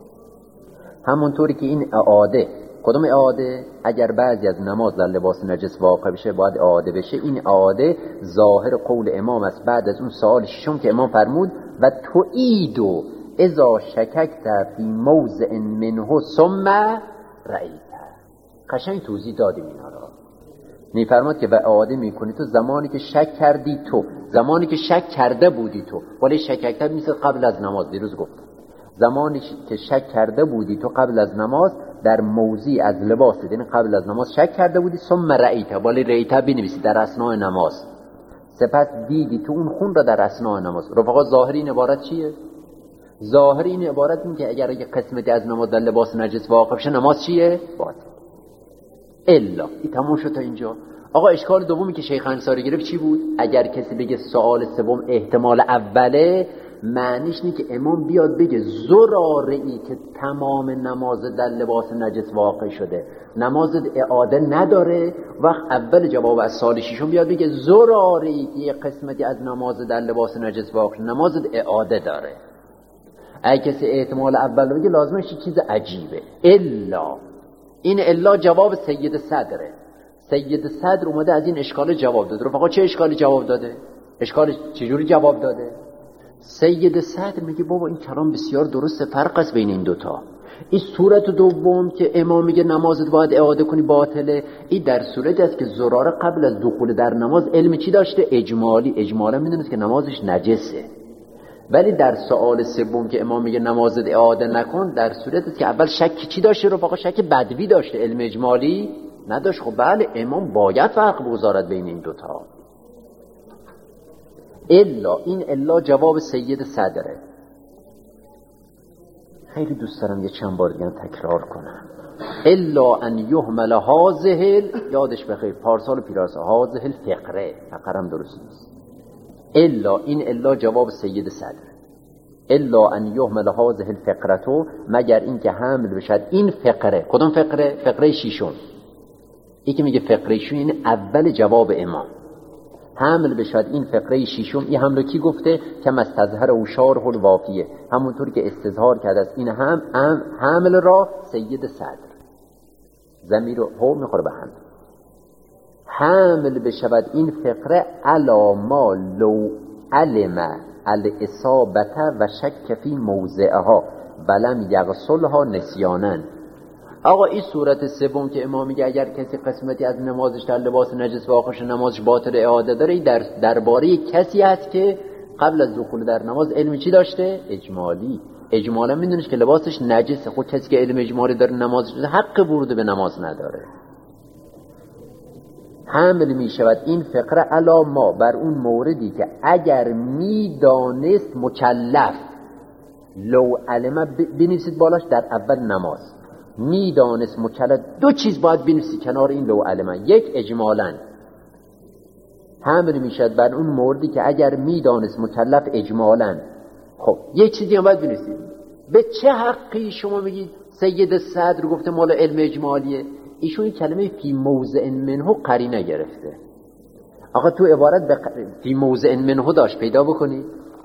Speaker 1: همونطوری که این اعاده، کدوم اعاده؟ اگر بعضی از نماز در لباس نجس واقع بشه باید اعاده بشه. این اعاده ظاهر قول امام است بعد از اون سوال ششم که امام فرمود و تعیدو اذا شککت فی موضع منه ثم رأیت. قشنگ توضیح دادیم اینا را. میفرماد که و اعاده میکنی تو زمانی که شک کردی، تو زمانی که شک کرده بودی تو، ولی شک کرده مثل قبل از نماز. دیروز گفتم زمانی که شک کرده بودی تو قبل از نماز در موضعی از لباس، یعنی قبل از نماز شک کرده بودی، ثم رأیت، ولی رأیت بنویسی در اثناء نماز، سپس دیدی تو اون خون را در اثناء نماز. رفقا ظاهر این عبارت چیه؟ ظاهر این عبارت این که اگر قسمتی از نماز در لباس نجس واقع بشه نماز چیه؟ باطل. الا این تموم شد تا اینجا. آقا اشکال دومی که شیخ انصاری گرفت چی بود؟ اگر کسی بگه سوال سوم احتمال اوله، معنیش اینه که امام بیاد بگه زراره‌ای که تمام نماز در لباس نجس واقع شده نمازت اعاده نداره، وقت اول جواب از سال ششم بیاد بگه زراره‌ای که یه قسمتی از نماز در لباس نجس واقع شده نمازت اعاده داره. اگه کسی احتمال اول بگه لازمش یه چیز عجیبه. الا، این الا جواب سید صدره. سید صدر اومده از این اشکال جواب داده. رفقا چه اشکالی جواب داده؟ اشکال چجوری جواب داده؟ سید صدر میگه بابا این کلام بسیار درسته، فرق است بین این دوتا. این صورت دوم که امام میگه نمازت باید اعاده کنی باطله، این در صورتی است که زرار قبل از دخول در نماز علم چی داشته؟ اجمالی. اجمالا میدونست که نمازش نجسه. ولی در سوال سوم که امام میگه نمازت اعاده نکن، در صورتی است که اول شک چی داشته؟ رفقا شک بدوی داشته، علم اجمالی نداشت. خب بله امام باید فرق بگذارد بین این دوتا. الا، این الا جواب سید صدره. خیلی دوست دارم یه چند بار دیگه تکرار کنم. الا ان یهمل هذه، یادش بخیر پارسال و پیراسال، هذه الفقره، فقرم درست نیست. الا، این الا جواب سید صدره. الا ان یهمل هذه الفقرتو، مگر این که حمل بشد این فقره. کدوم فقره؟ فقره ششم. این که میگه فقره ششم این اول جواب امام. حمل بشد این فقره ششم. این حمل کی گفته؟ که مستظهر و شارح الوافیه، همونطور که استظهار کرده است این حمل را سید صدر. ضمیر هو میخوره به حمل. حمل بشود این فقره علی ما لو علم الاصابه و شک فی موضعها ولم یغسلها نسیانا. آقا این صورت سوم که امام میگه اگر کسی قسمتی از نمازش در لباس نجس واقع شه نمازش باطل اعاده داره، درباره کسی است که قبل از دخول در نماز علم چی داشته؟ اجمالی. اجمالا میدونش که لباسش نجسه. خود کسی که علم اجمالی داره نمازش حق ورود به نماز نداره. حمل میشود این فقره علی ما، بر اون موردی که اگر میدانست مکلف، لو علم بنویسید بالاش در اول نماز، میدانست مکلف. دو چیز باید بنویسی کنار این لو علم. یک، اجمالاً حمل میشد بر اون موردی که اگر میدانست مکلف اجمالاً. خب یک چیزی هم باید بنویسید. به چه حقی شما میگید سید صدر گفته مال علم اجمالیه؟ ایشون این کلمه فی موضع منه قرینه گرفته. آقا تو عبارت فی موضع منه داشت، پیدا بکنید.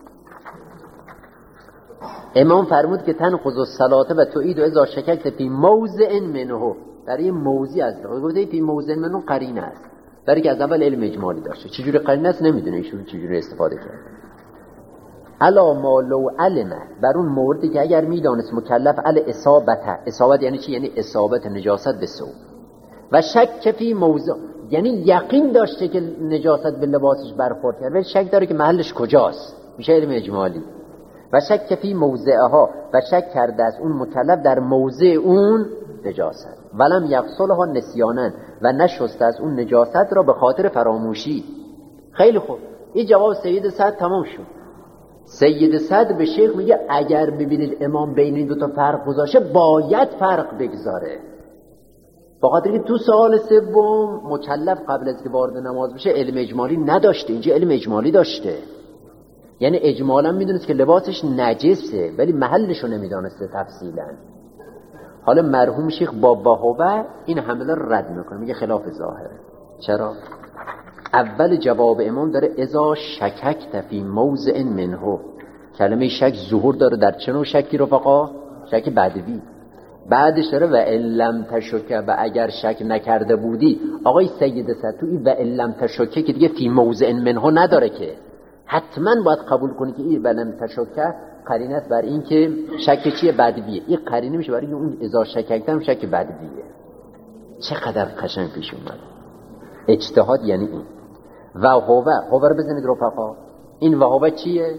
Speaker 1: امام فرمود که تنقض الصلاة و تعید اذا شککت فی موضع منه، در این موضع است. گفته فی موضع منه قرینه است، برای که از اول علم اجمالی داشته. چجوری قرینه است نمیدونه ایشون چجوری استفاده کرد. علا ما لو علمه، بر اون موردی که اگر میدانست مکلف اصابت یعنی چی؟ یعنی اصابت نجاست به ثوب. و شک فی موضع، یعنی یقین داشته که نجاست به لباسش برخورد کرد ولی شک داره که محلش کجاست، میشه علم اجمالی. و شک فی موضعها، و شک کرده از اون مکلف در موضع اون نجاست. ولم یغسلها نسیانا، و نشسته از اون نجاست را به خاطر فراموشی. خیلی خوب، این جواب سید صدر تمام شد. سید صدر به شیخ میگه اگر ببینید امام بین این دوتا فرق گذاشته باید فرق بگذاره، بخاطر که تو سوال سوم مکلف قبل از که وارد نماز بشه علم اجمالی نداشته، اینجا علم اجمالی داشته. یعنی اجمالا میدونست که لباسش نجسه ولی محلشو نمیدانسته تفصیلا. حالا مرحوم شیخ با وهوه این حمله رو رد میکنه، میگه خلاف ظاهره. چرا؟ اول جواب امام داره اذا شککت فی موضع منه، کلمه شک ظهور داره در چه نوع شکی رفقا؟ شک بدوی. بعدش داره و ان لم تشک، و اگر شک نکرده بودی. آقای سید ستویی و ان لم تشک که دیگه فی موضع منه نداره که، حتما باید قبول کنی که این و لم تشک قرینه است بر این که شک چیه؟ بدویه. این قرینه میشه برای اون اذا شککتم شک بدویه. چقدر قشنگ پیش اومد. اجتهاد یعنی این. و هوه رو بزنید رفقا. این و هوه چیه؟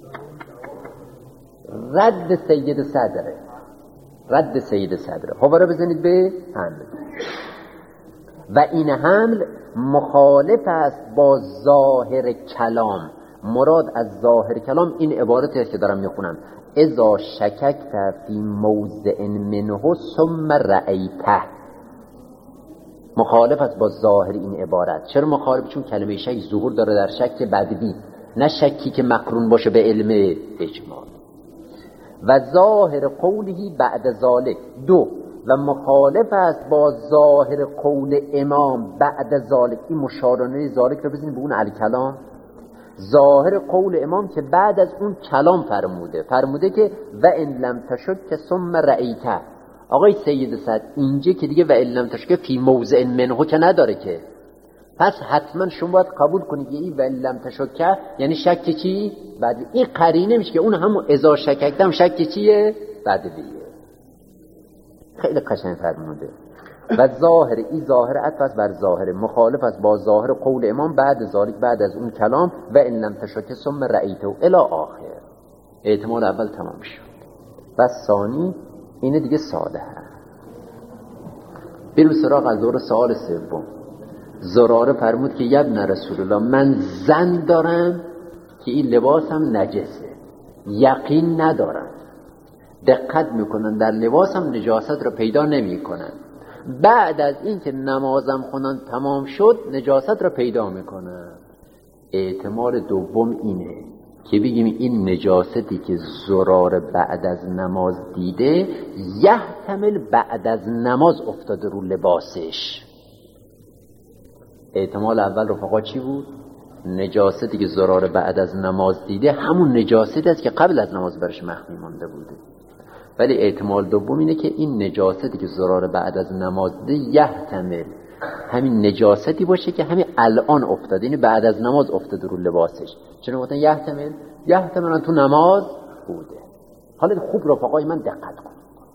Speaker 1: رد سید صدره. رد سید صدره. هوه رو بزنید به حمل. و این حمل مخالف است با ظاهر کلام. مراد از ظاهر کلام این عبارتی است که دارم میخونم: اذا شککت فی موضع منه ثم رأیته. مخالف است با ظاهر این عبارت. چرا مخالف؟ چون کلمه شک ظهور داره در شک بدوی، نه شکی که مقرون باشه به علم اجمال. و ظاهر قوله بعد ذالک. دو، و مخالف است با ظاهر قول امام بعد ذالک. این مشارانه ذالک رو بزنید به اون الکلام. ظاهر قول امام که بعد از اون کلام فرموده که و ان لم تشک ثم رأیته. آقای سید صد اینجا که دیگه و ان لم تشک فی موضع منه که نداره که، پس حتما شما باید قبول کنید که این و ان لم تشک یعنی شک چی؟ بعد این قرینه میشه که اون همون اذا شککتم شک چیه؟ بدویه. خیلی قشنگ فرموده. و ظاهر این ظاهر عطف است بر ظاهر، مخالف است با ظاهر قول امام بعد ذالک، بعد از اون کلام و ان لم تشک ثم رأیته الی آخر. احتمال اول تمام شد. و ثانی اینه دیگه ساده هست. بریم سراغ از دور سوال سوم. زراره فرمود که ابن رسول الله من زن دارم که این لباسم نجسه، یقین ندارم، دقت میکنن در لباسم نجاست رو پیدا نمیکنن، بعد از این که نمازم خونن تمام شد نجاست رو پیدا میکنن. احتمال دوم اینه که بگیم این نجاستی که زرار بعد از نماز دیده یحتمل بعد از نماز افتاده رو لباسش. احتمال اول رفقا چی بود؟ نجاستی که زرار بعد از نماز دیده همون نجاستی است که قبل از نماز برش مخفی مانده بوده. ولی احتمال دوم اینه که این نجاستی که زرار بعد از نماز دیده یحتمل همین نجاستی باشه که همین الان افتاده، این بعد از نماز افتاده رو لباسش. چرا گفتن یحتمل تو نماز بوده. حالا خوب رفقای من دقت کن.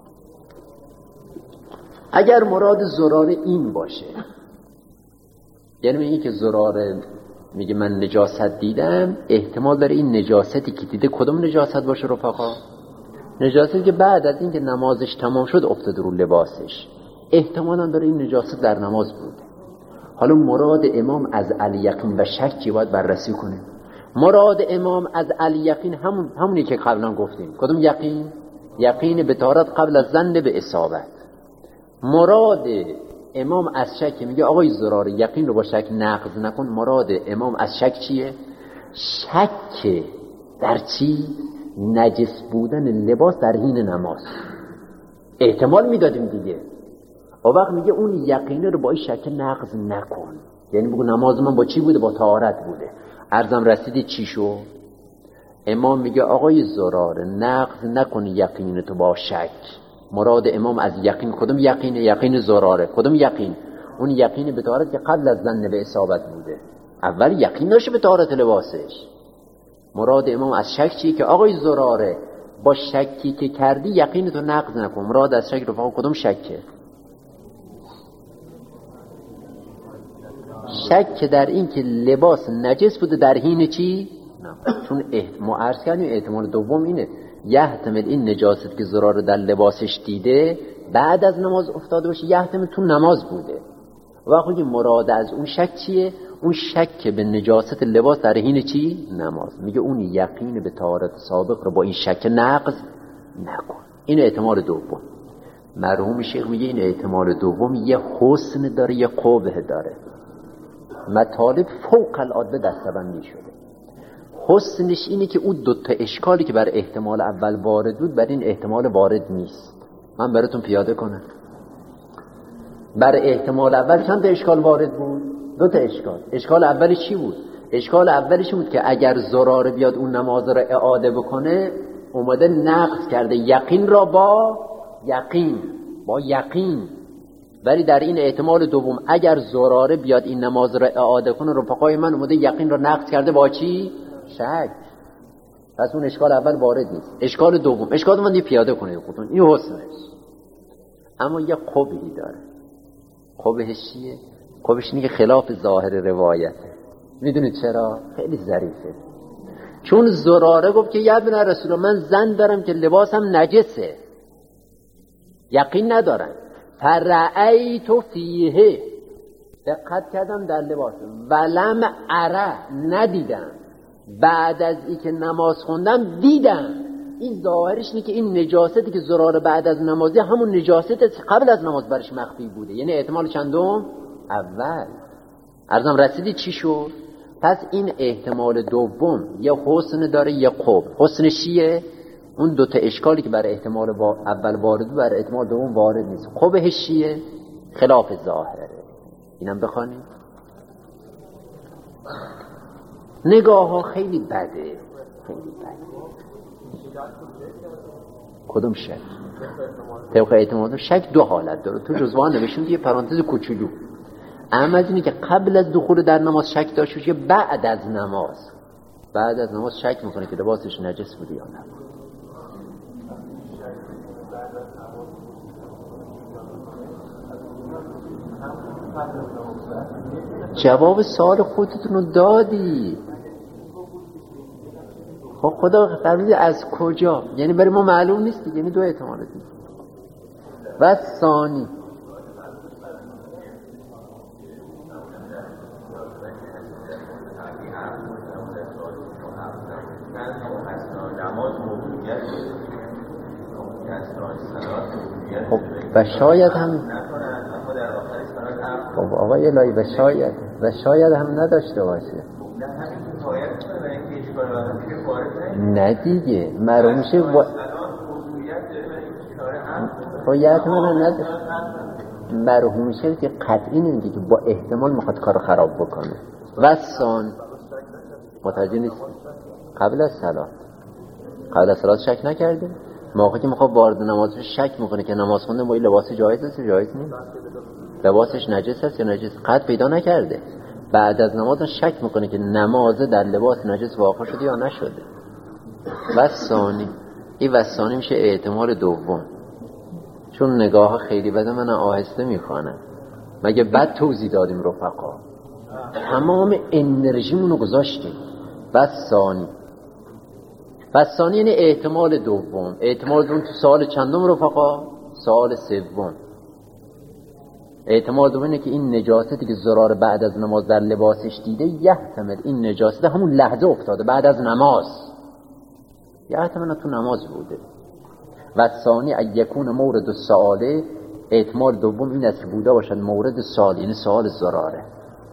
Speaker 1: اگر مراد زرار این باشه، یعنی این که زرار میگه من نجاست دیدم، احتمال داره این نجاستی که دیده کدوم نجاست باشه رفقا؟ نجاستی که بعد از این که نمازش تمام شد افتاده رو لباسش. احتمالا داره این نجاست در نماز بود. حالا مراد امام از الیقین و شکی باید بررسی کنیم. مراد امام از الیقین همونی که قبلا گفتیم. کدوم یقین؟ یقین به طهارت قبل از ظن به اصابت. مراد امام از شک میگه آقای زرار یقین رو با شک نقض نکن. مراد امام از شک چیه؟ شک در چی؟ نجس بودن لباس در حین نماز. احتمال میدادیم دیگه. و وقت میگه اون یقینه رو با این شک نقض نکن، یعنی بگو نماز من با چی بوده؟ با طهارت بوده. عرضم رسیدی چی شو؟ امام میگه آقای زرار نقض نکن یقین تو با شک. مراد امام از یقین کدوم یقینه؟ یقین زراره. کدوم یقین؟ اون یقین به طهارت که قبل از ظن به اصابت بوده. اول یقین داشته به طهارت لباسش. مراد امام از شک چیه؟ که آقای زراره با شکی که کردی یقین تو نقض نکن. مراد از شک رفقا کدوم شکه؟ شک در این که لباس نجس بوده در حین چی؟ نه. چون ما عرض کردیم احتمال دوم اینه یحتمل این نجاست که زرار در لباسش دیده بعد از نماز افتاده باشه، یحتمل تو نماز بوده. وقتی مراد از اون شک چیه؟ اون شک به نجاست لباس در حین چی؟ نماز. میگه اون یقین به طهارت سابق رو با این شک نقض نکن. این احتمال دوم. مرحوم شیخ میگه این احتمال دوم یه حسن داره یه قبح داره. مطالب فوق العاده دستبندی شده. حسنش اینه که اون دوتا اشکالی که بر احتمال اول وارد بود بر این احتمال وارد نیست. من براتون پیاده کنم. بر احتمال اول چند تا اشکال وارد بود؟ دوتا اشکال. اشکال اولی چی بود؟ اشکال اولیش بود که اگر زراره بیاد اون نماز را اعاده بکنه، اومده نقض کرده یقین را با یقین. ولی در این احتمال دوم اگر زراره بیاد این نماز را اعاده کنه، رفقای من اومده یقین را نقض کرده با چی؟ شک. پس اون اشکال اول وارد نیست. اشکال دوم دیگه پیاده کنید خودتون. این حسنش. اما یه قبحی داره. قبحش چیه؟ قبحش اینه که خلاف ظاهر روایته. میدونید چرا؟ خیلی ظریفه. چون زراره گفت که یا ابن رسول الله، من زن دارم که لباسم نجسه، یقین ندارم. فرأیت فیه، دقت کردم در لباسم، ولم اره، ندیدم. بعد از این که نماز خوندم دیدم. این ظاهرش اینه که این نجاستی که زراره بعد از نمازی همون نجاست قبل از نماز برش مخفی بوده. یعنی احتمال چندم؟ اول. عرضم رسیدی چی شد؟ پس این احتمال دوم یه حسن داره یه قبح. حسنش چیه؟ اون دوتا اشکالی که برای احتمال اول وارد و برای احتمال دوم وارد نیست. قبحش چیه؟ خلاف ظاهره. اینم بخوانیم. نگاه ها خیلی بده. کدوم شک؟ طبق اعتماد شک دو حالت داره. تو جزوان نوشتم یه پرانتز کوچولو. اما از اینه که قبل از دخول در نماز شک داشته باشه، بعد از نماز شک میکنه که لباسش نجس بوده یا نه. جواب سوال خودتون رو دادی. خب خدا فرموده از کجا؟ یعنی برای ما معلوم نیست، یعنی دو احتمال دیگه. و ثانی خب و شاید هم خب آقای الهی و شاید هم نداشته باشه. نه دیگه مرموشه باید من نداشت. مرموشه که قطعی نمیگه که با احتمال میخواد کار خراب بکنه. و ثان متوجه نیست. قبل از صلات شک نکرده. موقعی که میخواد وارد نماز شک میکنه که نماز خونده با این لباس جایز است یا جایز نیست، لباسش نجس است یا نجس، قطع پیدا نکرده. بعد از نماز شک میکنه که نماز در لباس نجس واقع شده یا نشده. و ثانی، این و ثانی میشه احتمال دوم. چون نگاه ها خیلی بده، من آهسته میخوانم. مگه بد توضیح دادیم رفقا؟ تمام انرژیمونو گذاشتیم. و ثانی یعنی احتمال دوم. احتمال دوم تو سوال چندم رفقا؟ سوال سوم. احتمال دوم اینه که این نجاستی که زرار بعد از نماز در لباسش دیده، یحتمل این نجاست همون لحظه افتاده بعد از نماز، یحتمل تو نماز بوده. و ثانی یکون مورد السؤاله، احتمال دوم این است که بوده باشد مورد سوال، یعنی سوال زراره.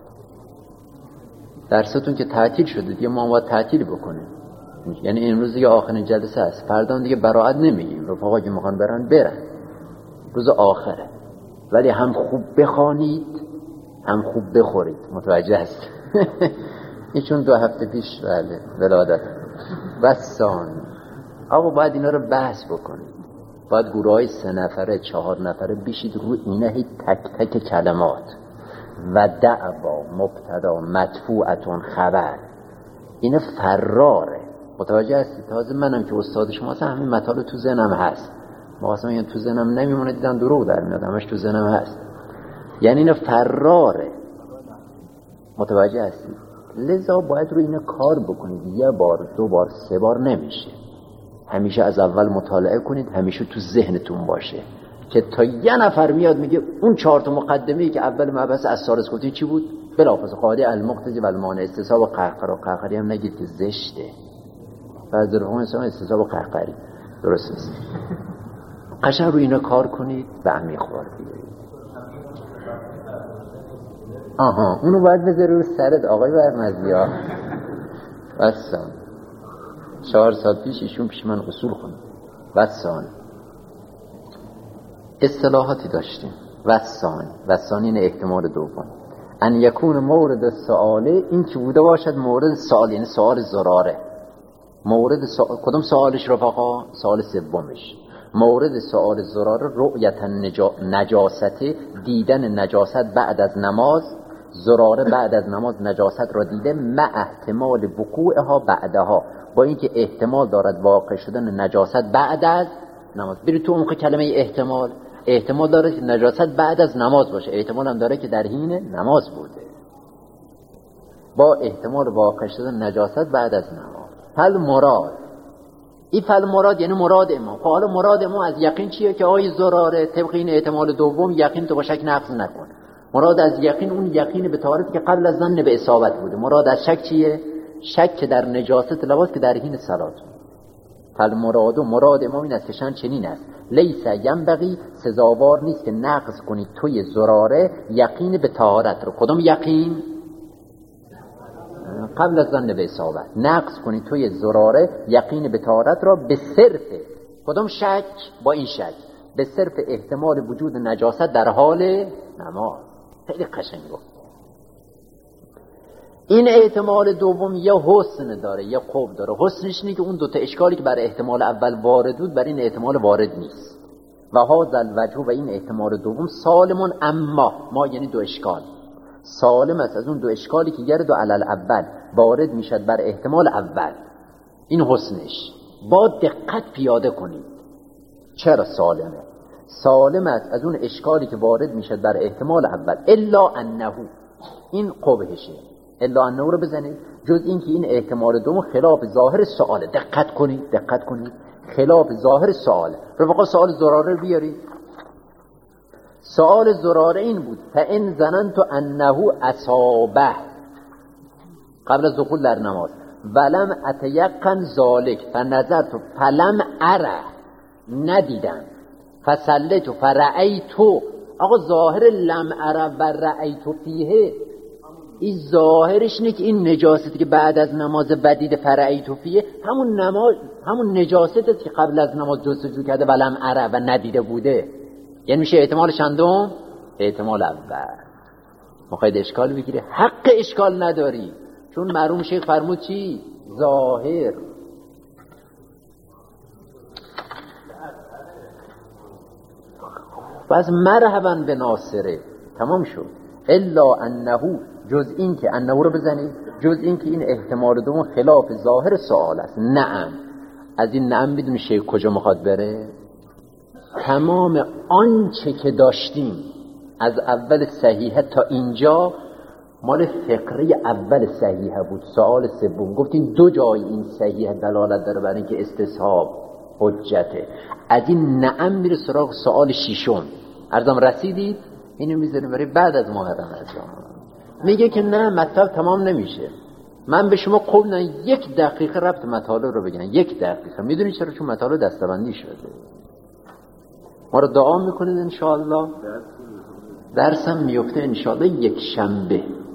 Speaker 1: درستون که تعطیل شده دیگه، ما باید تعطیل بکنیم. یعنی امروز دیگه آخرین جلسه است، فردا دیگه براءت نمیگیم. رفقا که میخوان برن روز آخره. ولی هم خوب بخوانید هم خوب بخورید. متوجه هست؟ این چون 2 هفته پیش ولادت. و ثانی آقا باید اینا رو بحث بکنید. باید گروه های 3 نفره 4 نفره بیشید رو اینه تک تک کلمات. و دعوا مبتدا مدفوعتون خبر، این فراره. متوجه هستی؟ تازه منم که استاد شما هستم، همین مطالب تو ذهنم هست. ما اصلا این تو ذهنم نمیمونه، دیدن دروغ در میاد، همش تو ذهنم هست. یعنی این فراره. متوجه هستی؟ لذا باید رو این کار بکنید. 1 بار 2 بار 3 بار نمیشه. همیشه از اول مطالعه کنید، همیشه تو ذهنتون باشه که تا 1 نفر میاد میگه اون 4 تا مقدمه‌ای که اول مبحث اسرار گفتین چی بود؟ بلافاصله قاعده المقتضی و المانع، استصحاب و قهقری هم نگید که زشته. بعضی رفقا مثلا استصحاب و قهقری درست نیست. قشنگ رو اینا کار کنید و عمیق وارد بگیرید. اونو باید بذاری رو سرت آقای برمزی‌ها. بس 4 سال پیش ایشون پیش من اصول خوند. وثانی اصطلاحاتی داشتیم. وثانی این احتمال دوم، ان یکون مورد سؤاله، این که بوده باشد مورد سؤال، یعنی سؤال ضراره. مورد سؤال کدوم سؤالش رفقا؟ سؤال سومش. مورد سؤال ضراره رؤیت نجاست، دیدن نجاست بعد از نماز. ضراره بعد از نماز نجاست را دیده، مع احتمال وقوعها بعدها، با اینکه احتمال دارد واقع شدن نجاست بعد از نماز. برید تو اون کلمه احتمال داره که نجاست بعد از نماز باشه، احتمال هم داره که در حین نماز بوده، با احتمال واقع شدن نجاست بعد از نماز. فل مراد، این فل مراد یعنی مراد امام. خب حالا مراد امام از یقین چیه؟ که آی ضراره طبق این احتمال دوم یقین تو با شک نقض نکن. مراد از یقین اون یقین به طهارت که قبل از ظن به اصابت بوده. مراد از شک چیه؟ شک در نجاست لباس که در حین صلات. فل مراد و مراد امام این است که شان چنین است: لیس ینبغی، سزاوار نیست که نقض کنی توی ضراره یقین به طهارت رو. کدوم یقین؟ قبل از ظن به اصابت. نقض کنی توی ضراره یقین به طهارت را به صرف کدوم شک؟ با این شک به صرف احتمال وجود نجاست در حال نماز. خیلی قشنگ گفت. این احتمال دوم یه حسن داره یه قوم داره. حسنش اینه که اون دوتا اشکالی که برای احتمال اول وارد بود برای این احتمال وارد نیست. و هذا الوجه، و این احتمال دوم سالمون، اما ما یعنی دو اشکال سالم است از اون دو اشکالی که یرد و علل اول وارد میشد بر احتمال اول. این حسنش با دقت پیاده کنید. چرا سالمه؟ سالم است از اون اشکالی که وارد میشد بر احتمال اول. الا انه، این قبحشه. الا انه رو بزنید، جز این که این احتمال دوم خلاف ظاهر سؤاله. دقت کنید خلاف ظاهر سؤاله. رفقا سؤال ضراره رو بیارید. سؤال ضراره این بود: فان ظننت انه اصابه، قبل از دخول در نماز، ولم اتیقن ذالک فنظرت فلم اره، ندیدم، فصلیت فرأیت. آقا ظاهر لم اره و رأیت فیه، این ظاهرش اینه که این نجاستی که بعد از نماز بدید فرأیت فیه همون نجاست است که قبل از نماز جستجو کرده ولم اره و ندیده بوده. یعنی میشه احتمال چندم؟ احتمال اول. مخواهید اشکال بگیره؟ حق اشکال نداری، چون مرحوم شیخ فرمود چی؟ ظاهر. بس مرحبا به ناصره، تمام شد. الا انه، جز این که انه رو بزنید، جز این که این احتمال دوم خلاف ظاهر سؤال است. نعم. از این نعم بدون شیخ کجا میخواد بره؟ تمام آنچه که داشتیم از اول صحیحه تا اینجا مال فقره اول صحیحه بود. سوال سوم گفتیم دو جای این صحیحه دلالت داره برای اینکه استصحاب حجته. از این نعم میره سراغ سوال ششم. عرضم رسیدید؟ اینو میذاریم برای بعد از محرم انجام. میگه که نه مطلب تمام نمیشه. من به شما قول نه 1 دقیقه ربط مطالب رو بگم. 1 دقیقه. میدونی چرا؟ چون مطالب دستبندی شده. ما رو دعا میکنید انشاءالله. درسم میفته انشاءالله یک شنبه.